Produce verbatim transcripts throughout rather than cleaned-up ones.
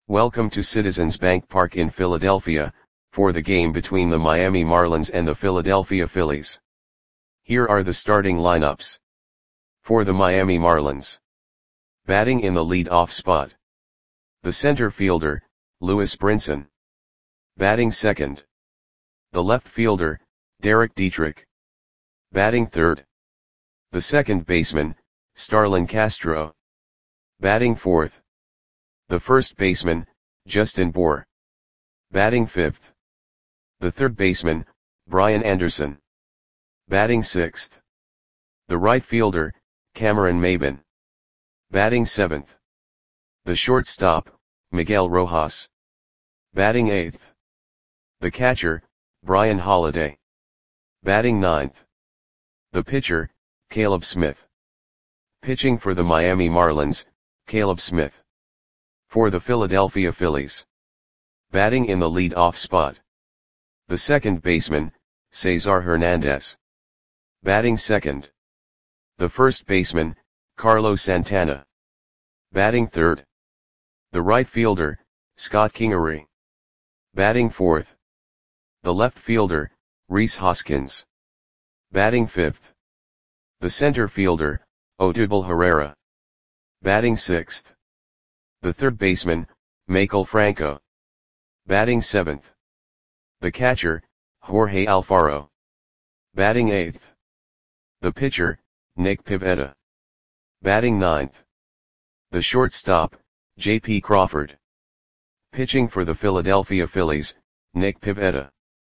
Welcome to Citizens Bank Park in Philadelphia, for the game between the Miami Marlins and the Philadelphia Phillies. Here are the starting lineups. For the Miami Marlins. Batting in the lead-off spot. The center fielder, Lewis Brinson. Batting second. The left fielder, Derek Dietrich. Batting third. The second baseman, Starlin Castro. Batting fourth. The first baseman, Justin Bour. Batting fifth. The third baseman, Brian Anderson. Batting sixth. The right fielder, Cameron Maybin. Batting seventh. The shortstop, Miguel Rojas. Batting eighth. The catcher, Brian Holiday. Batting ninth. The pitcher, Caleb Smith. Pitching for the Miami Marlins, Caleb Smith. For the Philadelphia Phillies. Batting in the lead-off spot. The second baseman, Cesar Hernandez. Batting second. The first baseman, Carlos Santana. Batting third. The right fielder, Scott Kingery. Batting fourth. The left fielder, Rhys Hoskins. Batting fifth. The center fielder, Odubel Herrera. Batting sixth. The third baseman, Maikel Franco. Batting seventh. The catcher, Jorge Alfaro. Batting eighth. The pitcher, Nick Pivetta. Batting ninth. The shortstop, J P Crawford. Pitching for the Philadelphia Phillies, Nick Pivetta.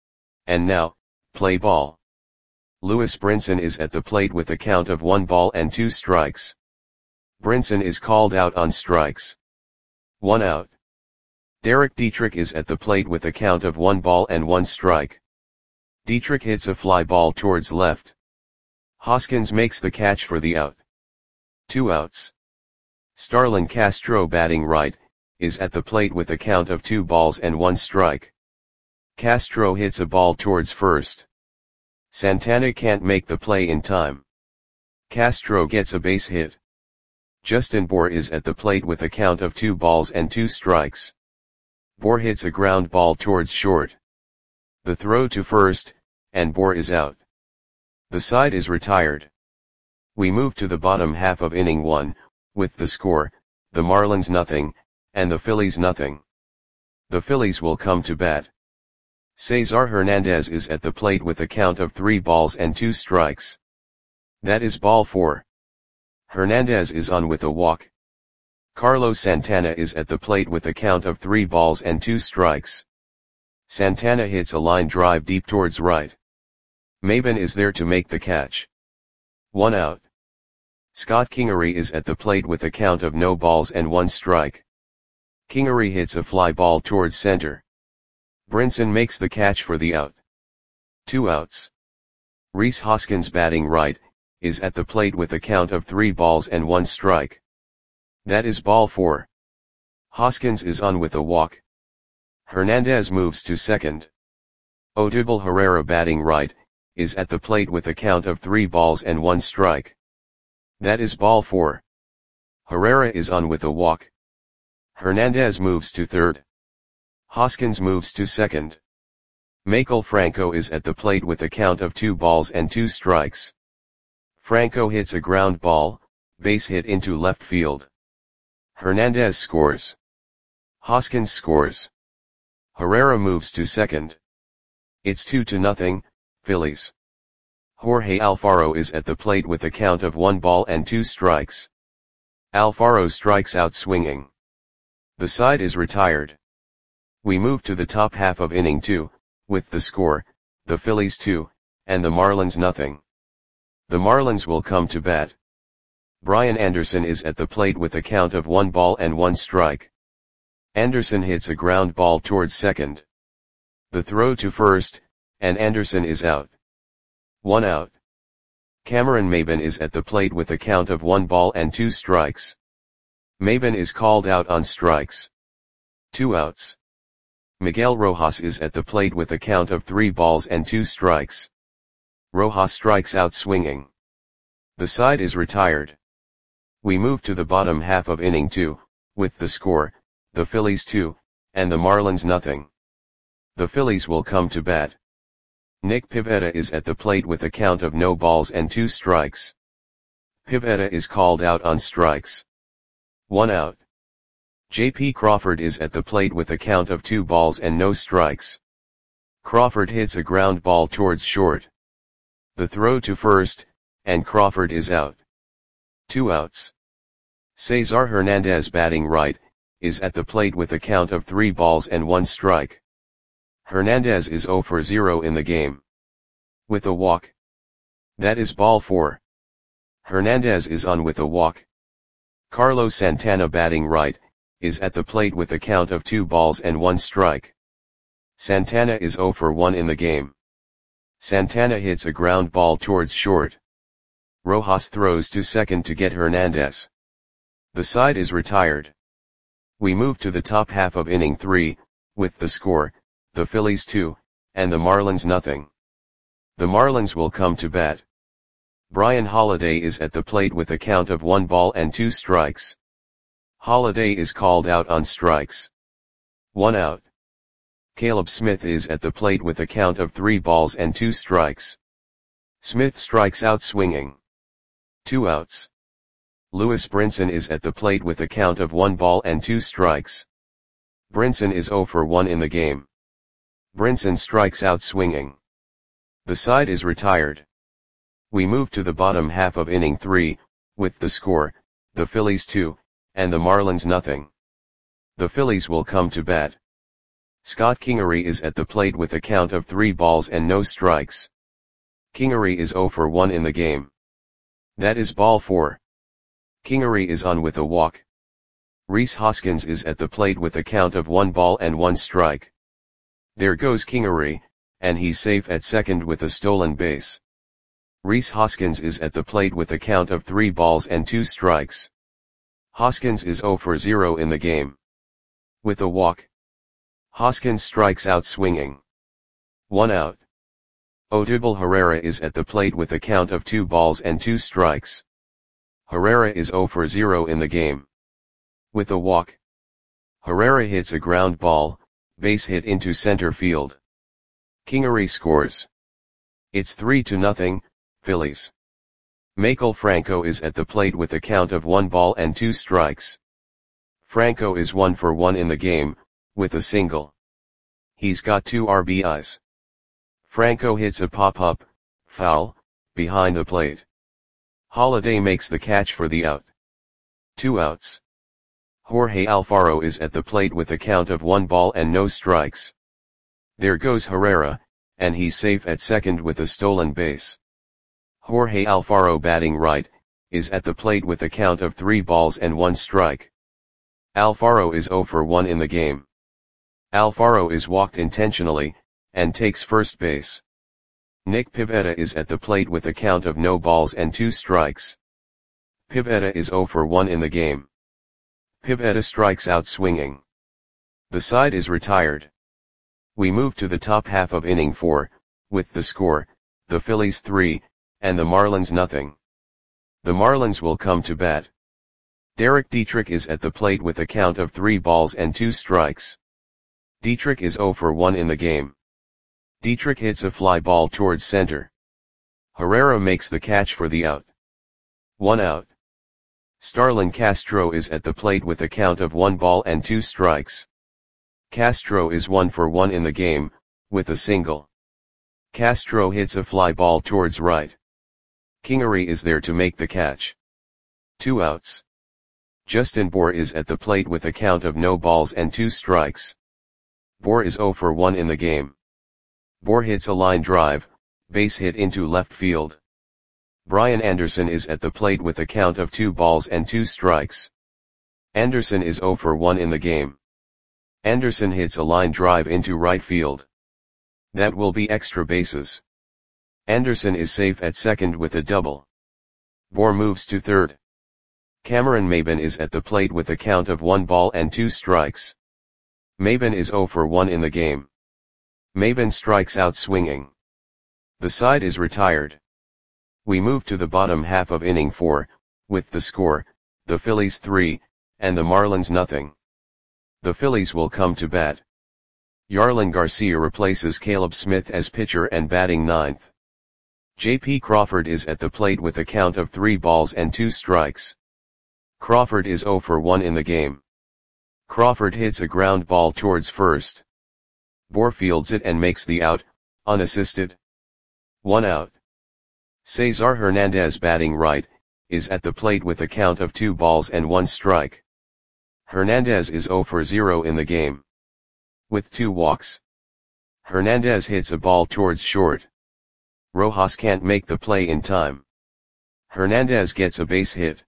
And now, play ball. Lewis Brinson is at the plate with a count of one ball and two strikes. Brinson is called out on strikes. One out. Derek Dietrich is at the plate with a count of one ball and one strike. Dietrich hits a fly ball towards left. Hoskins makes the catch for the out. Two outs. Starlin Castro, batting right, is at the plate with a count of two balls and one strike. Castro hits a ball towards first. Santana can't make the play in time. Castro gets a base hit. Justin Bour is at the plate with a count of two balls and two strikes. Bour hits a ground ball towards short. The throw to first, and Bour is out. The side is retired. We move to the bottom half of inning one, with the score, the Marlins nothing, and the Phillies nothing. The Phillies will come to bat. Cesar Hernandez is at the plate with a count of three balls and two strikes. That is ball four. Hernandez is on with a walk. Carlos Santana is at the plate with a count of three balls and two strikes. Santana hits a line drive deep towards right. Maybin is there to make the catch. One out. Scott Kingery is at the plate with a count of no balls and one strike. Kingery hits a fly ball towards center. Brinson makes the catch for the out. Two outs. Rhys Hoskins, batting right, is at the plate with a count of three balls and one strike. That is ball four. Hoskins is on with a walk. Hernandez moves to second. Odubel Herrera, batting right, is at the plate with a count of three balls and one strike. That is ball four. Herrera is on with a walk. Hernandez moves to third. Hoskins moves to second. Maikel Franco is at the plate with a count of two balls and two strikes. Franco hits a ground ball, base hit into left field. Hernandez scores. Hoskins scores. Herrera moves to second. It's two to nothing, Phillies. Jorge Alfaro is at the plate with a count of one ball and two strikes. Alfaro strikes out swinging. The side is retired. We move to the top half of inning two, with the score, the Phillies two, and the Marlins nothing. The Marlins will come to bat. Brian Anderson is at the plate with a count of one ball and one strike. Anderson hits a ground ball towards second. The throw to first, and Anderson is out. One out. Cameron Maybin is at the plate with a count of one ball and two strikes. Maybin is called out on strikes. Two outs. Miguel Rojas is at the plate with a count of three balls and two strikes. Rojas strikes out swinging. The side is retired. We move to the bottom half of inning two, with the score, the Phillies two, and the Marlins nothing. The Phillies will come to bat. Nick Pivetta is at the plate with a count of no balls and two strikes. Pivetta is called out on strikes. One out. J P Crawford is at the plate with a count of two balls and no strikes. Crawford hits a ground ball towards short. The throw to first, and Crawford is out. Two outs. Cesar Hernandez, batting right, is at the plate with a count of three balls and one strike. Hernandez is zero for zero in the game. With a walk. That is ball four. Hernandez is on with a walk. Carlos Santana, batting right, is at the plate with a count of two balls and one strike. Santana is zero for one in the game. Santana hits a ground ball towards short. Rojas throws to second to get Hernandez. The side is retired. We move to the top half of inning three, with the score, the Phillies two, and the Marlins nothing. The Marlins will come to bat. Brian Holiday is at the plate with a count of one ball and two strikes. Holiday is called out on strikes. One out. Caleb Smith is at the plate with a count of three balls and two strikes. Smith strikes out swinging. Two outs. Lewis Brinson is at the plate with a count of one ball and two strikes. Brinson is zero for one in the game. Brinson strikes out swinging. The side is retired. We move to the bottom half of inning three, with the score, the Phillies two, and the Marlins nothing. The Phillies will come to bat. Scott Kingery is at the plate with a count of three balls and no strikes. Kingery is zero for one in the game. That is ball four. Kingery is on with a walk. Rhys Hoskins is at the plate with a count of one ball and one strike. There goes Kingery, and he's safe at second with a stolen base. Rhys Hoskins is at the plate with a count of three balls and two strikes. Hoskins is zero for zero in the game. With a walk. Hoskins strikes out swinging. One out. Odubel Herrera is at the plate with a count of two balls and two strikes. Herrera is zero for zero in the game. With a walk. Herrera hits a ground ball, base hit into center field. Kingery scores. It's three to nothing, Phillies. Maikel Franco is at the plate with a count of one ball and two strikes. Franco is one for one in the game, with a single. He's got two R B Is. Franco hits a pop-up, foul, behind the plate. Holiday makes the catch for the out. Two outs. Jorge Alfaro is at the plate with a count of one ball and no strikes. There goes Herrera, and he's safe at second with a stolen base. Jorge Alfaro, batting right, is at the plate with a count of three balls and one strike. Alfaro is zero for one in the game. Alfaro is walked intentionally, and takes first base. Nick Pivetta is at the plate with a count of no balls and two strikes. Pivetta is zero for one in the game. Pivetta strikes out swinging. The side is retired. We move to the top half of inning four, with the score, the Phillies three, and the Marlins nothing. The Marlins will come to bat. Derek Dietrich is at the plate with a count of three balls and two strikes. Dietrich is zero for one in the game. Dietrich hits a fly ball towards center. Herrera makes the catch for the out. One out. Starlin Castro is at the plate with a count of one ball and two strikes. Castro is one for one in the game, with a single. Castro hits a fly ball towards right. Kingery is there to make the catch. Two outs. Justin Bour is at the plate with a count of no balls and two strikes. Bour is zero for one in the game. Bour hits a line drive, base hit into left field. Brian Anderson is at the plate with a count of two balls and two strikes. Anderson is zero for one in the game. Anderson hits a line drive into right field. That will be extra bases. Anderson is safe at second with a double. Bour moves to third. Cameron Maybin is at the plate with a count of one ball and two strikes. Maybin is zero for one in the game. Maybin strikes out swinging. The side is retired. We move to the bottom half of inning four, with the score, the Phillies three, and the Marlins nothing. The Phillies will come to bat. Yarlin Garcia replaces Caleb Smith as pitcher and batting ninth. J P Crawford is at the plate with a count of three balls and two strikes. Crawford is zero for one in the game. Crawford hits a ground ball towards first. Bour fields it and makes the out, unassisted. One out. Cesar Hernandez, batting right, is at the plate with a count of two balls and one strike. Hernandez is zero for zero in the game. With two walks. Hernandez hits a ball towards short. Rojas can't make the play in time. Hernandez gets a base hit.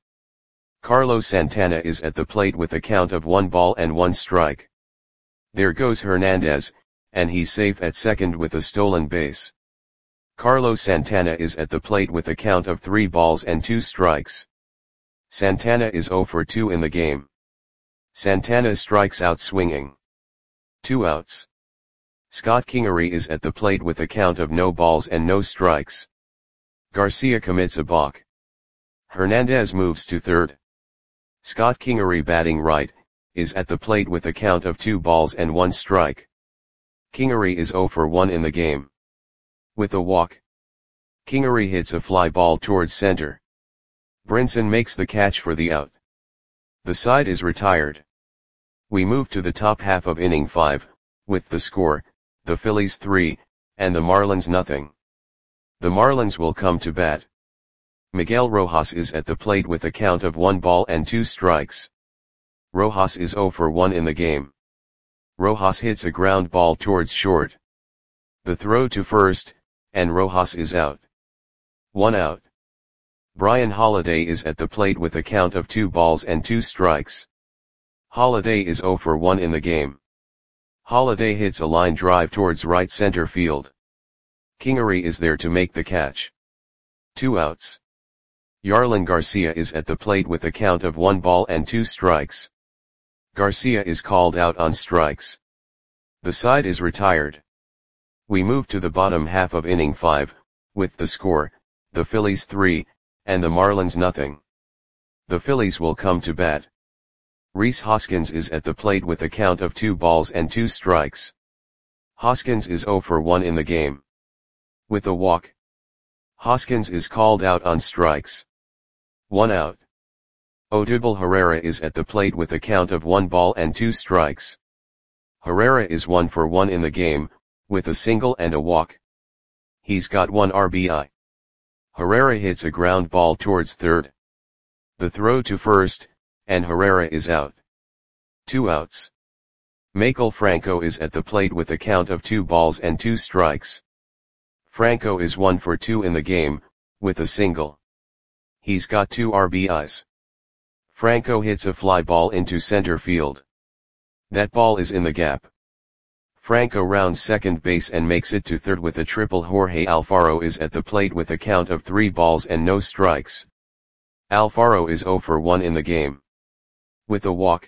Carlos Santana is at the plate with a count of one ball and one strike. There goes Hernandez, and he's safe at second with a stolen base. Carlos Santana is at the plate with a count of three balls and two strikes. Santana is zero for two in the game. Santana strikes out swinging. Two outs. Scott Kingery is at the plate with a count of no balls and no strikes. Garcia commits a balk. Hernandez moves to third. Scott Kingery, batting right, is at the plate with a count of two balls and one strike. Kingery is zero for one in the game. With a walk. Kingery hits a fly ball towards center. Brinson makes the catch for the out. The side is retired. We move to the top half of inning five, with the score, the Phillies three, and the Marlins nothing. The Marlins will come to bat. Miguel Rojas is at the plate with a count of one ball and two strikes. Rojas is zero for one in the game. Rojas hits a ground ball towards short. The throw to first, and Rojas is out. One out. Brian Holiday is at the plate with a count of two balls and two strikes. Holiday is zero for one in the game. Holiday hits a line drive towards right center field. Kingery is there to make the catch. Two outs. Yarlin Garcia is at the plate with a count of one ball and two strikes. Garcia is called out on strikes. The side is retired. We move to the bottom half of inning five, with the score, the Phillies three, and the Marlins nothing. The Phillies will come to bat. Rhys Hoskins is at the plate with a count of two balls and two strikes. Hoskins is zero for one in the game. With a walk. Hoskins is called out on strikes. One out. Odubel Herrera is at the plate with a count of one ball and two strikes. Herrera is one for one in the game, with a single and a walk. He's got one R B I. Herrera hits a ground ball towards third. The throw to first, and Herrera is out. Two outs. Maikel Franco is at the plate with a count of two balls and two strikes. Franco is one for two in the game, with a single. He's got two R B Is. Franco hits a fly ball into center field. That ball is in the gap. Franco rounds second base and makes it to third with a triple. Jorge Alfaro is at the plate with a count of three balls and no strikes. Alfaro is zero for one in the game. With a walk.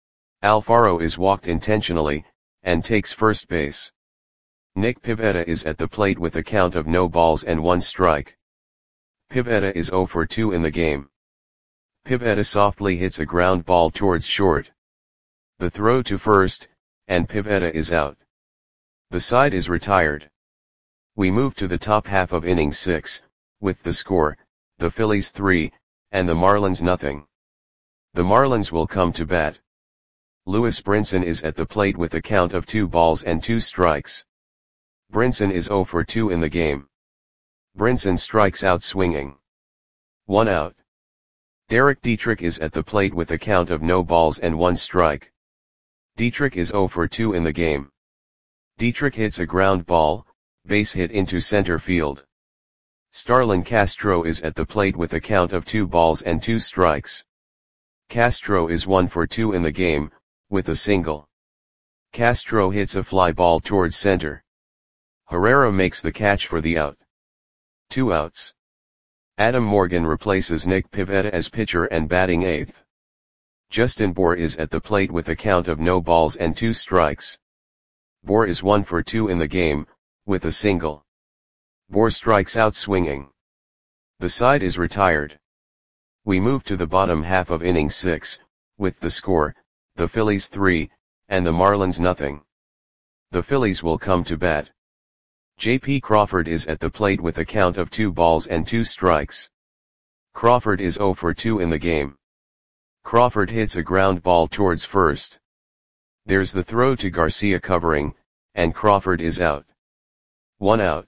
Alfaro is walked intentionally, and takes first base. Nick Pivetta is at the plate with a count of no balls and one strike. Pivetta is zero for two in the game. Pivetta softly hits a ground ball towards short. The throw to first, and Pivetta is out. The side is retired. We move to the top half of inning six, with the score, the Phillies three, and the Marlins nothing. The Marlins will come to bat. Lewis Brinson is at the plate with a count of two balls and two strikes. Brinson is zero for two in the game. Brinson strikes out swinging. One out. Derek Dietrich is at the plate with a count of no balls and one strike. Dietrich is zero for two in the game. Dietrich hits a ground ball, base hit into center field. Starlin Castro is at the plate with a count of two balls and two strikes. Castro is one for two in the game, with a single. Castro hits a fly ball towards center. Herrera makes the catch for the out. Two outs. Adam Morgan replaces Nick Pivetta as pitcher and batting eighth. Justin Bour is at the plate with a count of no balls and two strikes. Bour is one for two in the game, with a single. Bour strikes out swinging. The side is retired. We move to the bottom half of inning six, with the score, the Phillies three, and the Marlins nothing. The Phillies will come to bat. J P Crawford is at the plate with a count of two balls and two strikes. Crawford is oh for two in the game. Crawford hits a ground ball towards first. There's the throw to Garcia covering, and Crawford is out. One out.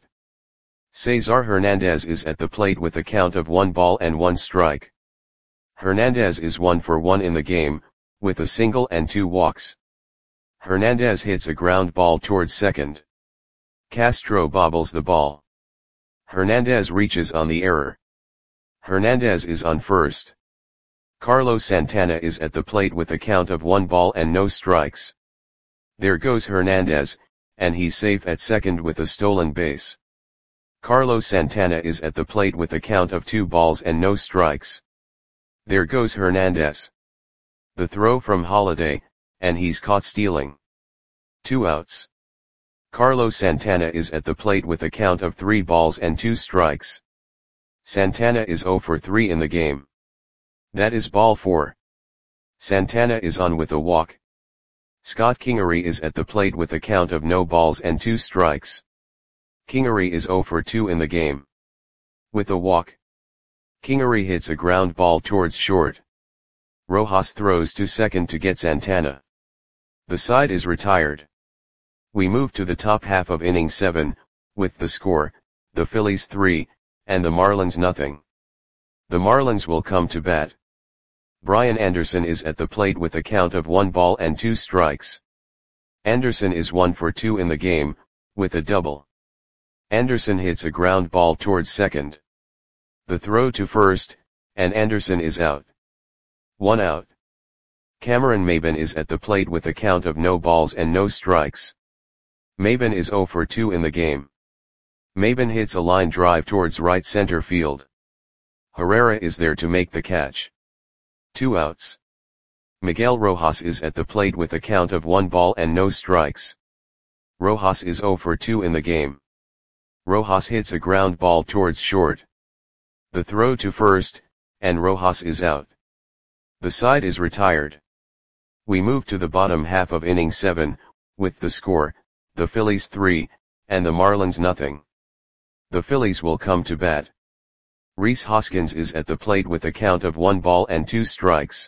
Cesar Hernandez is at the plate with a count of one ball and one strike. Hernandez is one for one in the game, with a single and two walks. Hernandez hits a ground ball towards second. Castro bobbles the ball. Hernandez reaches on the error. Hernandez is on first. Carlos Santana is at the plate with a count of one ball and no strikes. There goes Hernandez, and he's safe at second with a stolen base. Carlos Santana is at the plate with a count of two balls and no strikes. There goes Hernandez. The throw from Holiday, and he's caught stealing. Two outs. Carlos Santana is at the plate with a count of three balls and two strikes. Santana is oh for three in the game. That is ball four. Santana is on with a walk. Scott Kingery is at the plate with a count of no balls and two strikes. Kingery is oh for two in the game. With a walk. Kingery hits a ground ball towards short. Rojas throws to second to get Santana. The side is retired. We move to the top half of inning seven, with the score, the Phillies three, and the Marlins nothing. The Marlins will come to bat. Brian Anderson is at the plate with a count of one ball and two strikes. Anderson is one for two in the game, with a double. Anderson hits a ground ball towards second. The throw to first, and Anderson is out. One out. Cameron Maybin is at the plate with a count of no balls and no strikes. Maybin is oh for two in the game. Maybin hits a line drive towards right center field. Herrera is there to make the catch. Two outs. Miguel Rojas is at the plate with a count of one ball and no strikes. Rojas is oh for two in the game. Rojas hits a ground ball towards short. The throw to first, and Rojas is out. The side is retired. We move to the bottom half of inning seven, with the score, the Phillies three, and the Marlins nothing. The Phillies will come to bat. Rhys Hoskins is at the plate with a count of one ball and two strikes.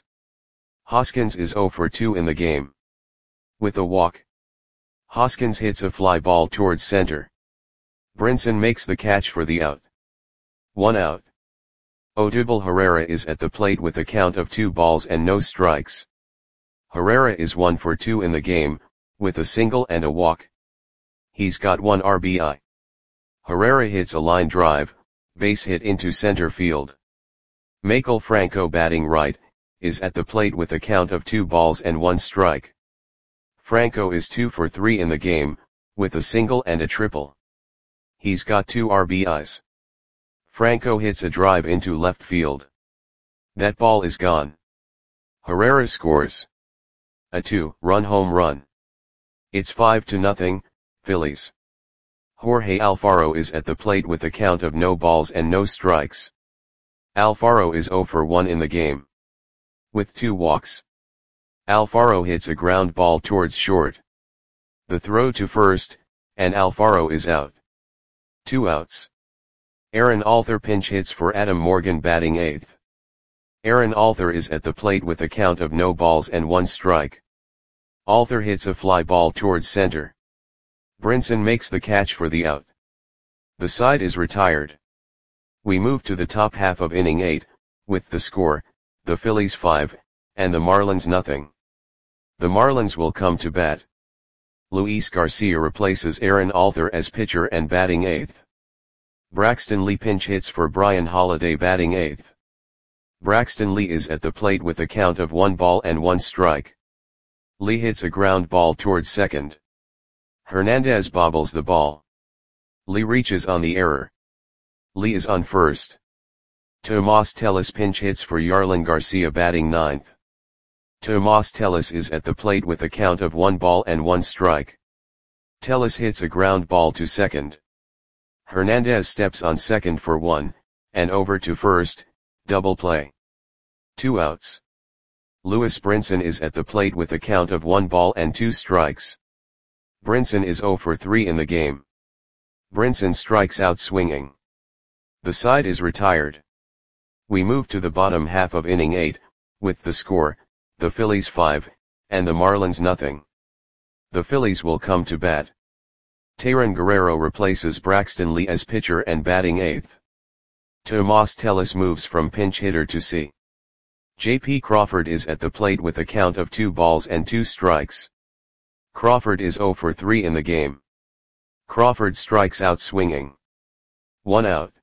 Hoskins is oh for two in the game. With a walk. Hoskins hits a fly ball towards center. Brinson makes the catch for the out. One out. Odubel Herrera is at the plate with a count of two balls and no strikes. Herrera is one for two in the game, with a single and a walk. He's got one R B I. Herrera hits a line drive, base hit into center field. Maikel Franco, batting right, is at the plate with a count of two balls and one strike. Franco is two for three in the game, with a single and a triple. He's got two R B Is. Franco hits a drive into left field. That ball is gone. Herrera scores a two-run home run. It's five to nothing, Phillies. Jorge Alfaro is at the plate with a count of no balls and no strikes. Alfaro is oh for one in the game. With two walks. Alfaro hits a ground ball towards short. The throw to first, and Alfaro is out. Two outs. Aaron Alther pinch hits for Adam Morgan, batting eighth. Aaron Alther is at the plate with a count of no balls and one strike. Alther hits a fly ball towards center. Brinson makes the catch for the out. The side is retired. We move to the top half of inning eight, with the score, the Phillies five, and the Marlins nothing. The Marlins will come to bat. Luis Garcia replaces Aaron Alther as pitcher and batting eighth. Braxton Lee pinch hits for Brian Holiday, batting eighth. Braxton Lee is at the plate with a count of one ball and one strike. Lee hits a ground ball towards second. Hernandez bobbles the ball. Lee reaches on the error. Lee is on first. Tomas Tellez pinch hits for Yarlin Garcia, batting ninth. Tomas Tellez is at the plate with a count of one ball and one strike. Tellez hits a ground ball to second. Hernandez steps on second for one, and over to first, double play. Two outs. Lewis Brinson is at the plate with a count of one ball and two strikes. Brinson is zero for three in the game. Brinson strikes out swinging. The side is retired. We move to the bottom half of inning eight, with the score, the Phillies five, and the Marlins nothing. The Phillies will come to bat. Tayron Guerrero replaces Braxton Lee as pitcher and batting eighth. Tomas Tellis moves from pinch hitter to C. J P Crawford is at the plate with a count of two balls and two strikes. Crawford is zero for three in the game. Crawford strikes out swinging. One out.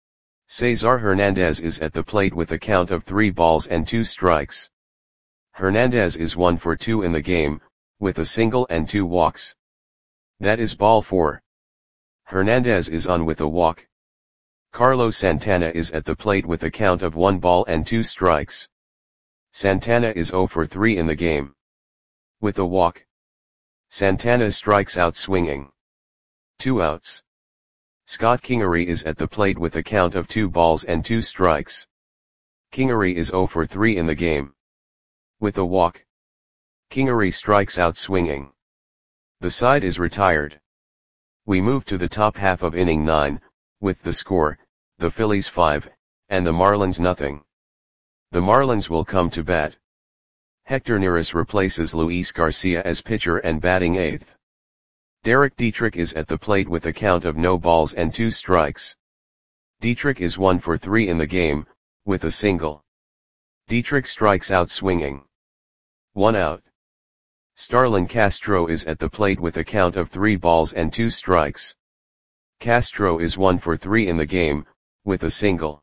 Cesar Hernandez is at the plate with a count of three balls and two strikes. Hernandez is one for two in the game, with a single and two walks. That is ball four. Hernandez is on with a walk. Carlos Santana is at the plate with a count of one ball and two strikes. Santana is zero for three in the game. With a walk. Santana strikes out swinging. Two outs. Scott Kingery is at the plate with a count of two balls and two strikes. Kingery is zero for three in the game. With a walk. Kingery strikes out swinging. The side is retired. We move to the top half of inning nine, with the score, the Phillies five, and the Marlins nothing. The Marlins will come to bat. Hector Neris replaces Luis Garcia as pitcher and batting eighth. Derek Dietrich is at the plate with a count of no balls and two strikes. Dietrich is one for three in the game, with a single. Dietrich strikes out swinging. One out. Starlin Castro is at the plate with a count of three balls and two strikes. Castro is one for three in the game, with a single.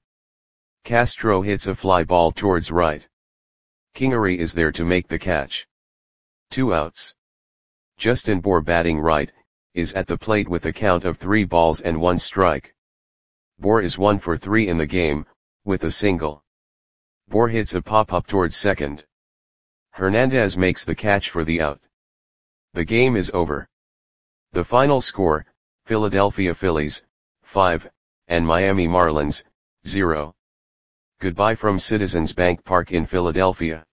Castro hits a fly ball towards right. Kingery is there to make the catch. Two outs. Justin Bour, batting right, is at the plate with a count of three balls and one strike. Bour is one for three in the game, with a single. Bour hits a pop-up towards second. Hernandez makes the catch for the out. The game is over. The final score, Philadelphia Phillies, five, and Miami Marlins, zero. Goodbye from Citizens Bank Park in Philadelphia.